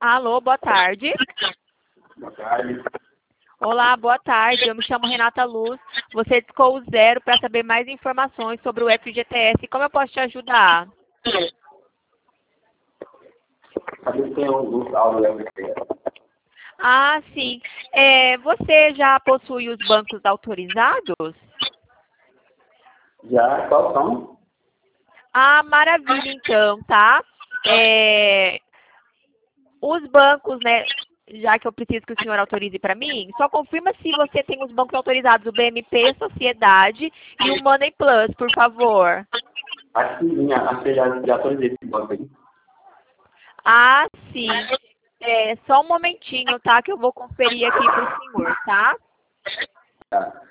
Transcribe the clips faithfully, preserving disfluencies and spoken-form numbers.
Alô, boa tarde. Boa tarde. Olá, boa tarde. Eu me chamo Renata Luz. Você discou o zero para saber mais informações sobre o F G T S. Como eu posso te ajudar? Sabe se tem alguns áudios aí? Ah, sim. É, você já possui os bancos autorizados? Já, qual são? Ah, maravilha, então, tá? É, os bancos, né, já que eu preciso que o senhor autorize para mim, só confirma se você tem os bancos autorizados, o B M P, Sociedade e o Money Plus, por favor. Acho que sim, acho que já, já autorizei esse banco aí. Ah, sim. É, só um momentinho, tá? Que eu vou conferir aqui pro senhor, tá? Tá.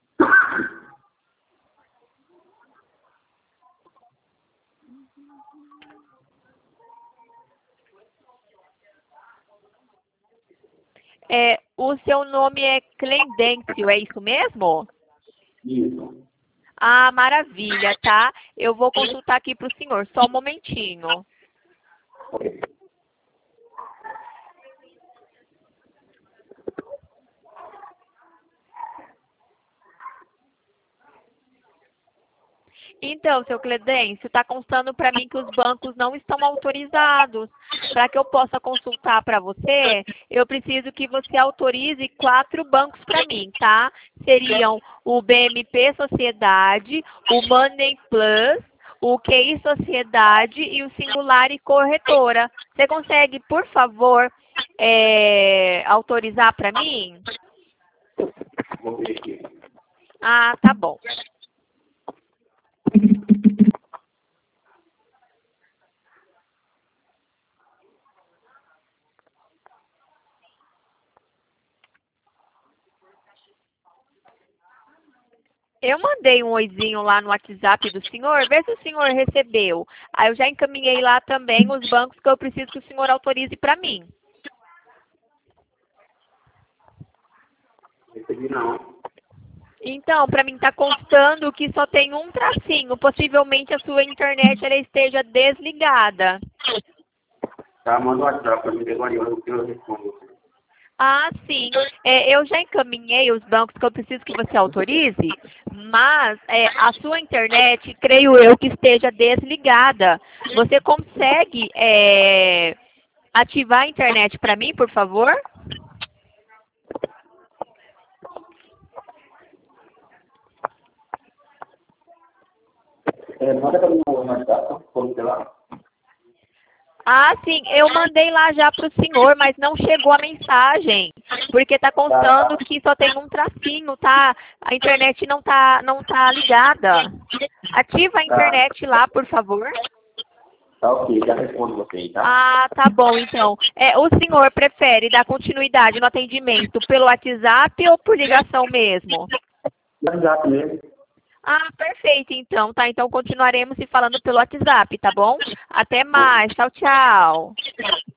É, o seu nome é Clendêncio, é isso mesmo? Isso. Ah, maravilha, tá? Eu vou consultar aqui pro senhor, só um momentinho. Ok. Então, seu Cledêncio, está constando para mim que os bancos não estão autorizados. Para que eu possa consultar para você, eu preciso que você autorize quatro bancos para mim, tá? Seriam o B M P Sociedade, o Money Plus, o Q I Sociedade e o Singular e Corretora. Você consegue, por favor, é, autorizar para mim? Vou ver aqui. Ah, tá bom. Eu mandei um oizinho lá no WhatsApp do senhor, vê se o senhor recebeu. Aí eu já encaminhei lá também os bancos que eu preciso que o senhor autorize para mim. Recebi não. Então, para mim está constando que só tem um tracinho. Possivelmente a sua internet ela esteja desligada. Tá, manda o WhatsApp pra mim agora eu eu respondo. Ah, sim. É, eu já encaminhei os bancos que eu preciso que você autorize, mas é, a sua internet, creio eu, que esteja desligada. Você consegue é, ativar a internet para mim, por favor? É, manda pra mim no WhatsApp, como sei lá. Ah, sim, eu mandei lá já para o senhor, mas não chegou a mensagem, porque está constando que só tem um tracinho, tá? A internet não tá, não tá ligada. Ativa a Tá, internet lá, por favor. tá ok, já respondo você aí, tá? Ah, tá bom, então. É, o senhor prefere dar continuidade no atendimento pelo WhatsApp ou por ligação mesmo? WhatsApp mesmo. Ah, perfeito, então, tá? Então continuaremos se falando pelo WhatsApp, tá bom? Até Ok. mais. Tchau, tchau.